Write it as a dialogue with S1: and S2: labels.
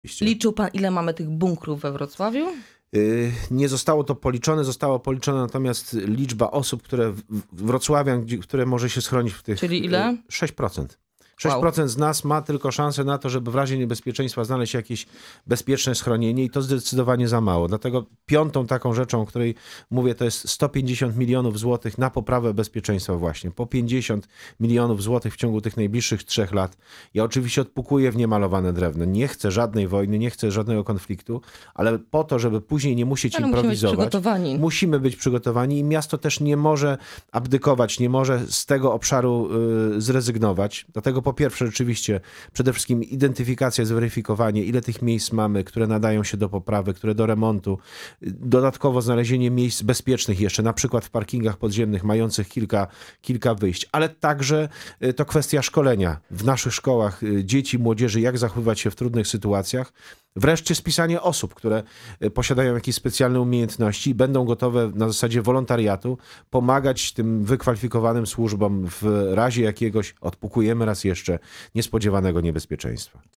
S1: Liczył pan, ile mamy tych bunkrów we Wrocławiu?
S2: Nie zostało to policzone, zostało policzone natomiast liczba osób, wrocławian, które może się schronić w tych...
S1: Czyli ile?
S2: 6%. 6% z nas ma tylko szansę na to, żeby w razie niebezpieczeństwa znaleźć jakieś bezpieczne schronienie i to zdecydowanie za mało. Dlatego piątą taką rzeczą, o której mówię, to jest 150 milionów złotych na poprawę bezpieczeństwa właśnie. Po 50 milionów złotych w ciągu tych najbliższych 3 lat. Ja oczywiście odpukuję w niemalowane drewno. Nie chcę żadnej wojny, nie chcę żadnego konfliktu, ale po to, żeby później nie musieć improwizować, musimy być przygotowani i miasto też nie może abdykować, nie może z tego obszaru zrezygnować. Dlatego po pierwsze rzeczywiście przede wszystkim identyfikacja, zweryfikowanie, ile tych miejsc mamy, które nadają się do poprawy, które do remontu. Dodatkowo znalezienie miejsc bezpiecznych jeszcze, na przykład w parkingach podziemnych, mających kilka wyjść. Ale także to kwestia szkolenia w naszych szkołach dzieci, młodzieży, jak zachowywać się w trudnych sytuacjach. Wreszcie spisanie osób, które posiadają jakieś specjalne umiejętności i będą gotowe na zasadzie wolontariatu pomagać tym wykwalifikowanym służbom w razie jakiegoś, odpukujemy raz jeszcze, niespodziewanego niebezpieczeństwa.